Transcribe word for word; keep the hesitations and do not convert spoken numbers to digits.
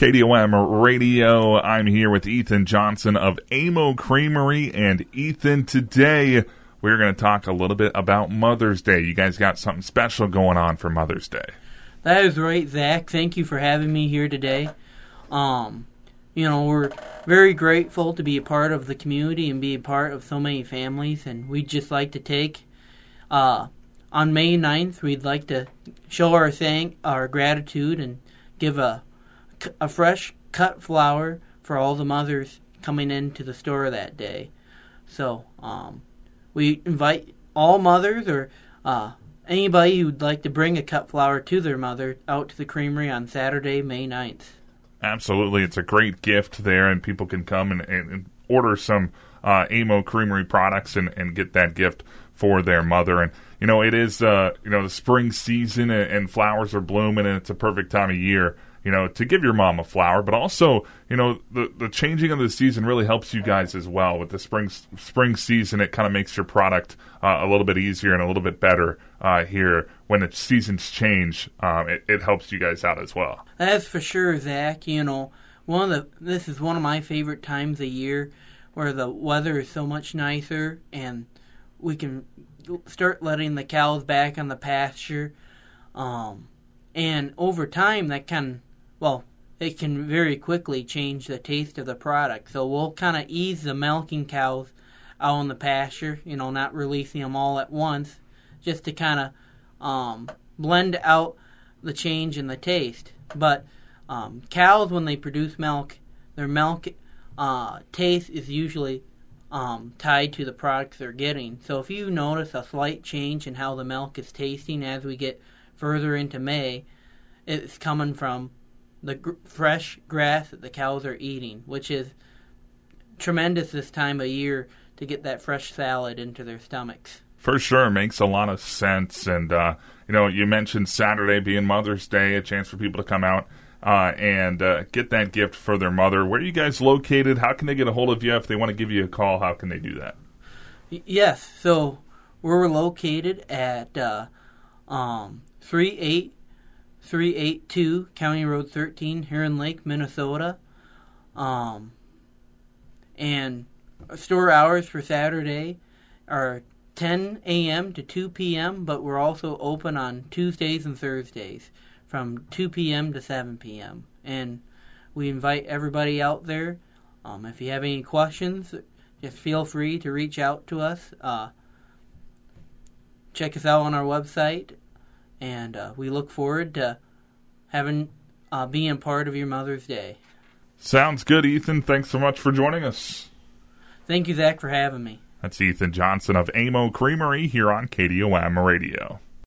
K D O M Radio. I'm here with Ethan Johnson of Amo Creamery. And Ethan, today we're going to talk a little bit about Mother's Day. You guys got something special going on for Mother's Day. That is right, Zach. Thank you for having me here today. Um, you know, we're very grateful to be a part of the community and be a part of so many families. And we'd just like to take, uh, on May ninth, we'd like to show our thank, our gratitude and give a a fresh cut flower for all the mothers coming into the store that day. So um, we invite all mothers or uh, anybody who'd like to bring a cut flower to their mother out to the creamery on Saturday, May ninth. Absolutely. It's a great gift there, and people can come and, and, and order some uh, Amo Creamery products and, and get that gift for their mother. And, you know, it is, uh, you know, the spring season and, and flowers are blooming, and it's a perfect time of year, you know, to give your mom a flower. But also, you know, the, the changing of the season really helps you guys as well. With the spring spring season, it kind of makes your product uh, a little bit easier and a little bit better uh, here. When the seasons change, um, it, it helps you guys out as well. That's for sure, Zach. You know, one of the this is one of my favorite times of year where the weather is so much nicer and we can start letting the cows back on the pasture. Um, and over time, that can, well, it can very quickly change the taste of the product. So we'll kind of ease the milking cows out on the pasture, you know, not releasing them all at once, just to kind of um, blend out the change in the taste. But um, cows, when they produce milk, their milk uh, taste is usually um, tied to the products they're getting. So if you notice a slight change in how the milk is tasting as we get further into May, it's coming from the gr- fresh grass that the cows are eating, which is tremendous this time of year to get that fresh salad into their stomachs. For sure, makes a lot of sense. And, uh, you know, you mentioned Saturday being Mother's Day, a chance for people to come out uh, and uh, get that gift for their mother. Where are you guys located? How can they get a hold of you if they want to give you a call? How can they do that? Yes, so we're located at uh, um, three eight three eight two County Road thirteen, Heron Lake, Minnesota. Um, and store hours for Saturday are ten a.m. to two p.m., but we're also open on Tuesdays and Thursdays from two p.m. to seven p.m. And we invite everybody out there. Um, if you have any questions, just feel free to reach out to us. Uh, check us out on our website, and uh, we look forward to having uh, being part of your Mother's Day. Sounds good, Ethan. Thanks so much for joining us. Thank you, Zach, for having me. That's Ethan Johnson of Amo Creamery here on K D O M Radio.